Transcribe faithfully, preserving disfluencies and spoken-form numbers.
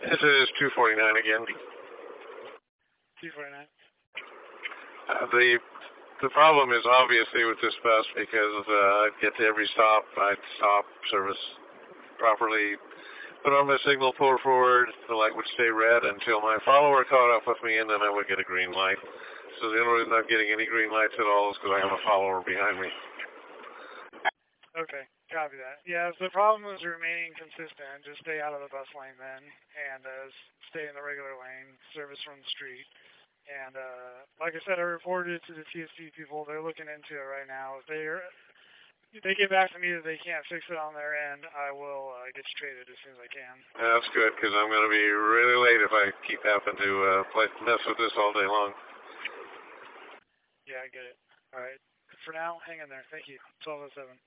This is two forty-nine again. two forty-nine. Uh, the the problem is obviously with this bus because uh, I'd get to every stop, I'd stop, service properly, put on my signal, pull forward, the light would stay red until my follower caught up with me, and then I would get a green light. So the only reason I'm getting any green lights at all is because I have a follower behind me. Okay, copy that. Yeah, if the problem is remaining consistent, just stay out of the bus lane then, and uh, stay in the regular lane, service from the street. And uh, like I said, I reported it to the T S C people. They're looking into it right now. If they're If they get back to me that they can't fix it on their end, I will uh, get you traded as soon as I can. That's good, because I'm going to be really late if I keep having to uh, play, mess with this all day long. Yeah, I get it. All right. For now, hang in there. Thank you. twelve oh seven.